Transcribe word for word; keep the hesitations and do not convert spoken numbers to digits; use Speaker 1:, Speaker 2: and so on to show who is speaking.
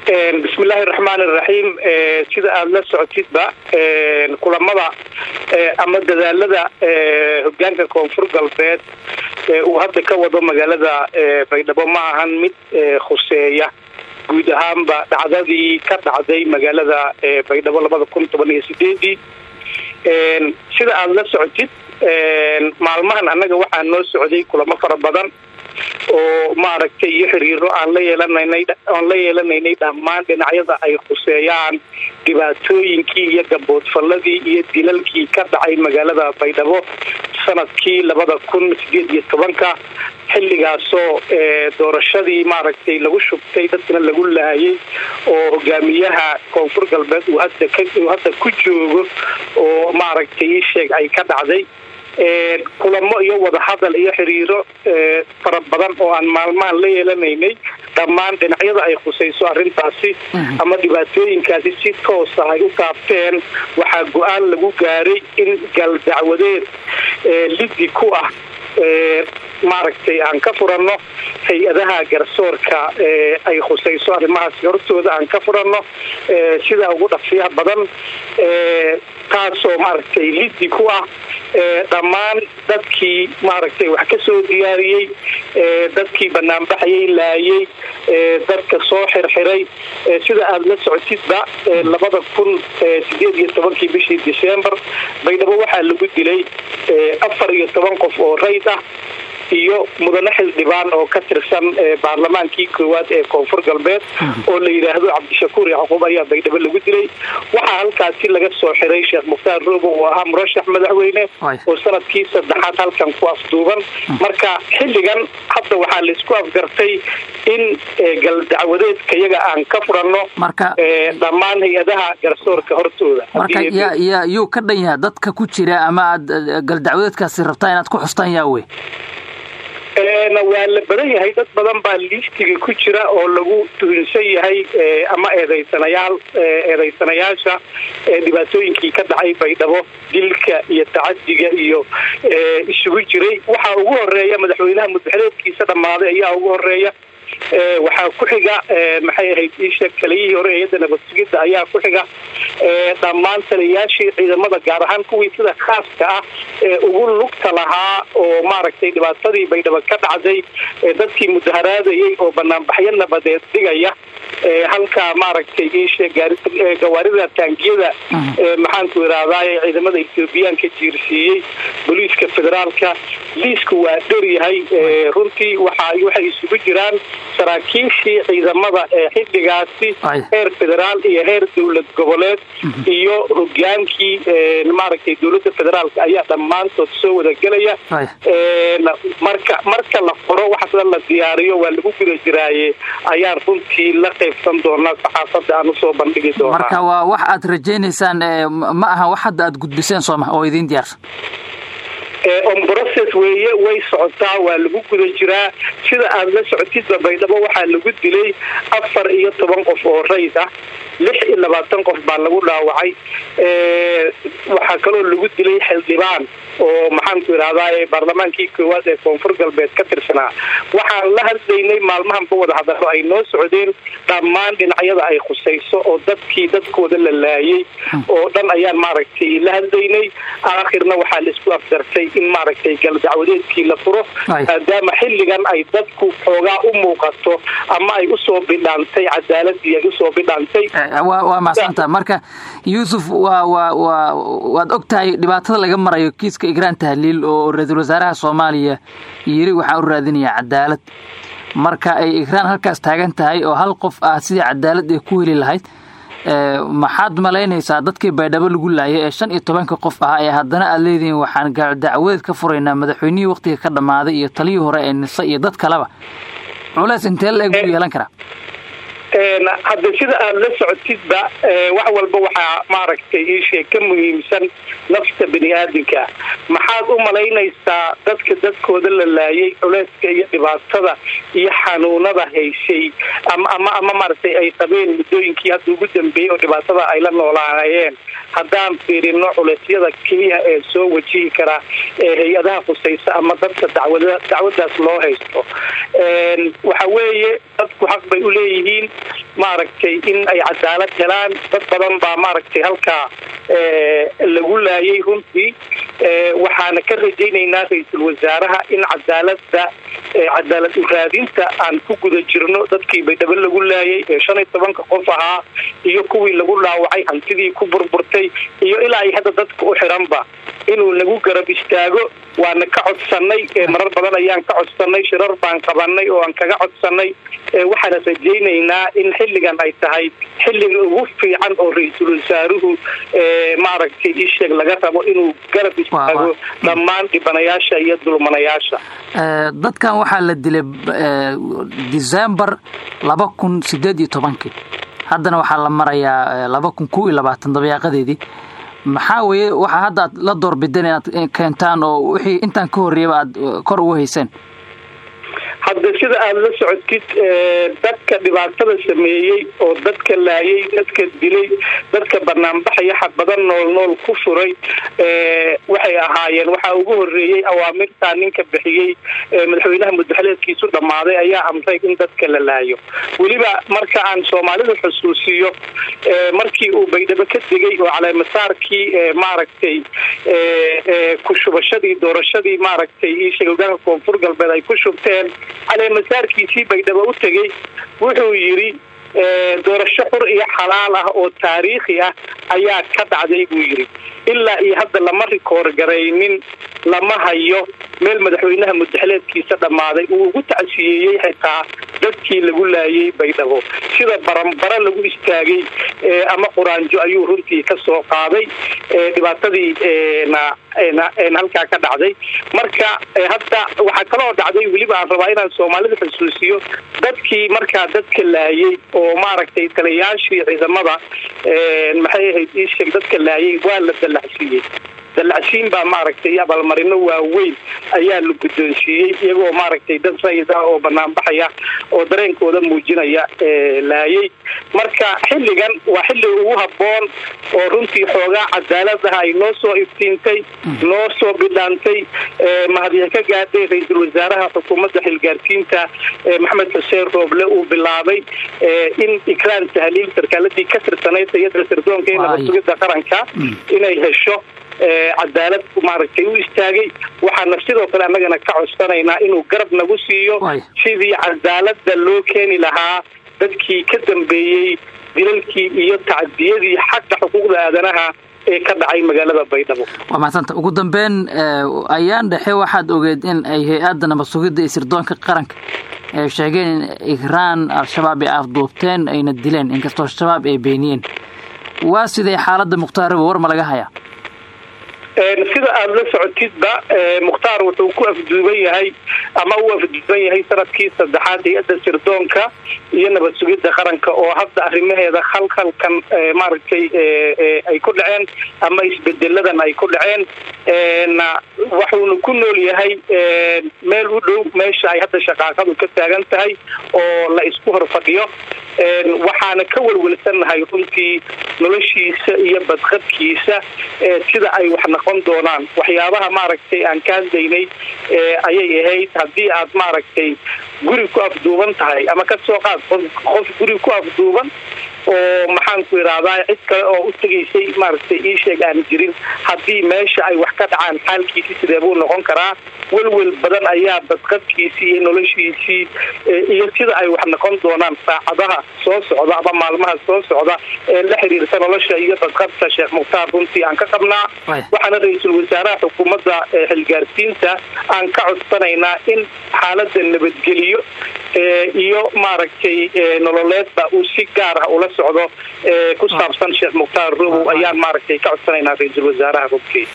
Speaker 1: بسم الله الرحمن الرحيم sida aad la socotidba kulamada ama dadaalada hoggaanka koonfur galbeed uu hadda ka wado magaalada Baydhabo ma ahan mid khuseeya guud ahaanba dhacdadii ka dhacday magaalada Baydhabo laba kun toban iyo sideed sida aad la socotid maalmahan anaga waxaan noo socday kulamo fara badan oo maaragtay iyo xiriiro aan la yeelanaynay aan la yeelanaynay dhammaan dhinacyada ay khuseeyaan dhibaatooyinkii iyo gaboodfaladii iyo dilalkii ka dhacay magaalada Baydhabo sanadkii laba kun sideed iyo toban xilligaasoo doorashadii maaragtay lagu shubtay dadkana lagu laayay oo hogaamiyaha koonfur galbeed uu hadda ka uu hadda ku joogo oo maaragtay sheeg ay ka dhacday kulamo iyo wada hadal iyo xiriiro fara badan oo aan maalmahan la yeelanaynay dhammaan dhinacyada ay khusayso arrintaasi ama dhibaatooyinkaasi si toos ah ay u taabteen waxaa go'aan lagu gaaray in gal dacwadeed liddi ku ah maaragtay aan ka furano hay'adaha garsoorka ay khusayso arrimahaas hortooda aan ka furano sida ugu dhafiyaha badan taasoo maaragtay liddi ku ah dhammaan dadkii maaragtay wax ka soo diyaariyay dadkii banaanbaxayay laayay dadka soo xirxiray sida aad la socotidba laba kun sideed iyo toban bishii December Baydhabo waxaa lagu dilay afar iyo toban qof oo rayd ah iyo mudane xildhibaan oo ka tirsan baarlamaankii koowaad ee koonfur galbeed oo la yiraahdo Cabdishakuur Yacquub ayaa Baydhabo lagu dilay waxaa halkaasi laga soo xiray Sheekh Muxtaar Roobo oo ahaa murashax madaxweyne oo sanadkii saddexaad halkan ku afduuban marka xilligan hadda waxaa la isku afgartay in gal dacwadeedka iyaga aan ka furano dhammaan hay'adaha garsoorka hortooda
Speaker 2: marka ya ya yu ka dhanyaa dadka ku jira ama gal dacwadeedkaasi rabtaa inaad ku xustaan yaa way
Speaker 1: ee waa la badan yahay dad badan baa liistiga ku jira oo lagu tuunsan yahay ama eedeysanayaal eedeysanayaasha dhibaatooyinkii ka dhacay Baydhabo dilka iyo tacadiga iyo isugu jiray waxa ugu horeeya madaxweynaha mudxeleedkiisa dhamaaday ayaa ugu horeeya waxaa ku xiga maxay ahayd isha kaliya hore ee nabadgelyada ayaa ku xiga dhammaan taliyaashii ciidamada gaar ahaan kuwii sida khaaska ah ee ugu lugta lahaa oo maaragtay dhibaatadii Baydhabo ka dhacday dadkii mudaharaadayay oo banaanbaxyo nabadeed dhigaya halka maaragtay isha gawaarida taangiyada maxaan ku iraaday ciidamada Itoobiyaanka jiirsiiyay booliiska federaalka liisku waa dheeryahay runtii waxa waxay isugu jiraan saraakiishii ciidamada ee xilligaasi heer federaal iyo heer dawlad goboleed iyo hogaankii maaragtay dawladda federaalka ayaa dhammaantood soo wada galaya marka marka la furo waxa la diyaariyo waa lagu guda jiraaye ayaa runtii la qaybsan doonaa saxaafadda aan soo bandhigi doonaa
Speaker 2: marka waa wax aad rajaynaysaan ma aha wax hadda aad gudbiseen Soomaa oo idin diyaarsan
Speaker 1: on process weeye way socotaa waa lagu guda jiraa sida aad la socotidba Baydhabo waxaa lagu dilay afar iyo toban qof oo rayd ah lix iyo labaatan qof baa lagu dhaawacay ee waxa kaloo lagu dilay xildhibaan oo maxaan ku iraaday baarlamaankii koowaad ee koonfur galbeed ka tirsanaa waxaan la hadlaynay maalmahan ku wada hadallo ay noo socdeen dhammaan dhinacyada ay khusayso oo dadkii dadkooda la laayay oo dhan ayaan maaragtay la hadlaynay aakhirna waxaa la isku afdartay in maaragtay gal dacwadeedkii la furo maadaama xilligan ay dadku xoogaa u muuqato ama ay u soo bidhaantay cadaaladii ay u soo bidhaantay
Speaker 2: waa maasanta marka Yuusuf waa waa waad ogtahay dhibaatada laga marayo kiiska Igraan Tahliil oo ra'iisul wasaaraha Soomaaliya yiri waxa uu raadinayaa cadaalad marka ay Igraan halkaas taagan tahay oo hal qof ah sidii cadaalad ay ku heli lahayd maxaad malaynaysaa dadkii Baydhabo lagu laayay ee shan iyo toban qof ah ee haddana aad leediin waxaan gaar dacwad ka furaynaa madaxweynihii waqtiga ka dhamaaday iyo taliyii hore ee nisa iyo dad kaleba culays intee la eeg u yeelan karaa
Speaker 1: een hadda sida aad la socotidba wax walba waxa maaragtay ishe ka muhiimsan nafta bini'aadamka maxaad u malaynaysaa dadka dadkooda la laayay culayska iyo dhibaatada iyo xanuunada haysay ama ama ama maaragtay ay qabeen muddooyinkii hadda ugu dambeeyay oo dhibaatada ay la noolaayeen haddaan fiirino culeysyada kaliya ee soo wajihi kara ee hay'adaha khusaysa ama dadka dacwada dacwadaas loo haysto een waxa weeye dadku xaq bay u leeyihiin maaragtay in ay cadaalad helaan. dad badan baa maaragtay halkaa lagu laayay runtii. waxaana ka rajaynaynaa ra-iisul wasaaraha in cadaalada cadaalad u raadinta aan ku guda jirno. dadkii baydhabo lagu laayay ee shan iyo tobanka qof ahaa iyo kuwii lagu dhaawacay, hantidii ku burburtay iyo ilaa ay hadda dadka u xiranba inuu nagu garab istaago waana ka codsanay. marar badan ayaan ka codsanay, shirar baan qabanay oo aan kaga codsanay. waxaana rajaynaynaa in xilligan ay tahay xilliga ugu fiican oo ra-iisul wasaaruhu maaragtay isheeg laga rabo inuu garab istaago dhammaan dhibanayaasha iyo dulmanayaasha.
Speaker 2: dadkan waxaa la dilay December laba kun sideed iyo tobankii, haddana waxaa la marayaa laba kun kow iyo labaatan dabayaaqadeedii. maxaa weeye waxaa hadda aad la doorbideen inaad keentaan oo wixii intaan ka horreeyaba aad kor ugu hayseen?
Speaker 1: hadda sida aada la socotid dadka dhibaatada sameeyey oo dadka laayay, dadka dilay, dadka banaanbaxaya xabadan nool nool ku furay waxay ahaayeen. waxaa ugu horreeyey awaamirtaa ninka bixiyey madaxweynaha muddaxileedkiisu dhammaaday ayaa amray in dadka la laayo. weliba marka aan soomaalida xusuusiyo markii uu baydhabo ka degay oo caleemasaarkii maaragtay ku shubashadii doorashadii maaragtay isheeg hogaanka koonfur galbeed ay ku shubteen caleemasaarkiisii baydhabo u tegey, wuxuu yidhi doorasho xur iyo xalaal ah oo taariikhi ah ayaa ka dhacday buu yidhi. ilaa iyo hadda lama rikoor garaynin, lama hayo meel madaxweynaha muddaxileedkiisa dhammaaday uu ugu tacsiyeeyey xitaa dadkii lagu laayay baydhabo. sida baranbaro lagu istaagay ama quraanjo ayuu runtii ka soo qaaday dhibaatadii halkaa ka dhacday. marka hadda waxaa kaloo dhacday, weliba aan rabaa inaan soomaalida xusuusiyo, dadkii markaa dadka laayay oo maaragtay taliyayaashii ciidamada maxay ahayd isheeg dadka laayay waa la dallacsiiyey. dallacsiin baa maaragtay abaalmarino waaweyn ayaa la guddoonsiiyey iyagoo maaragtay dad rayid ah oo banaanbaxaya oo dareenkooda muujinaya laayay. marka xilligan waa xilli ugu habboon oo runtii xoogaa cadaalad ah ay noo soo iftiintay, noo soo bidhaantay. mahadiya ka gaadhay ra-iisul wasaaraha xukuumadda xilgaarsiinta maxamed xuseen rooble uu bilaabay in ikraan tahliil sarkaaladii ka tirsanayd hay'adda sirdoonka ee nabad sugidda qaranka inay hesho cadaalad maaragtay u istaagay. waxaana sidoo kale annagana ka codsanaynaa inuu garab nagu siiyo sidii cadaalada loo keeni lahaa dadkii ka dambeeyey dilalkii iyo tacdiyadii xagga xuquuqda aadanaha ee ka dhacay magaalada baydhabo.
Speaker 2: waa mahadsanta. ugu dambeyn ayaan dhexe waxaad ogeed in ay hay-adda nabad sugidda iyo sirdoonka qaranka ay sheegeen in ikraan al-shabaab ay afduubteen ayna dileen, inkastoo al-shabaab ay beeniyeen. waa sidee xaaladda mukhtaar robow, war ma laga hayaa?
Speaker 1: sida aada la socotidba mukhtaar wuxuu ku afduuban yahay ama uu afduuban yahay sanadkii saddexaad hay-adda sirdoonka iyo nabad sugidda qaranka oo hadda arrimaheeda khalkhalkan maaragtay ay ku dhaceen ama isbedeladan ay ku dhaceen. wuxuuna ku nool yahay meel u dhow meesha ay hadda shaqaaqadu ka taagan tahay oo la isku hor fadhiyo. waxaana ka welwelsannahay runtii noloshiisa iyo badqabkiisa sida ay wax noqon doonaan. waxyaabaha maaragtay aan ka hadlaynay ayay ahayd haddii aad maaragtay guri ku afduuban tahay ama ka soo qaad qof guri ku afduuban oo maxaan ku idhaahdaa cid kale oo u tegaysay maaragtay ii sheeg aan jirin, haddii meesha ay wax ka dhacaan xaalkiisii sidee buu noqon karaa? welwel badan ayaa badqabkiisii iyo noloshiisii iyo sida ay wax noqon doonaan saacadaha soo socda ama maalmaha soo socda ee la xiriirta nolosha iyo badqabka sheekh mukhtaar runtii aan ka qabnaa. waxaana ra-iisul wasaaraha xukuumadda xilgaarsiinta aan ka codsanaynaa in xaaladda nabadgeliyo iyo maaragtay nololeedba uu si gaar ah ula socdo ku saabsan sheekh mukhtaar robow ayaan maaragtay ka codsanaynaa ra-iisul wasaaraha runtii.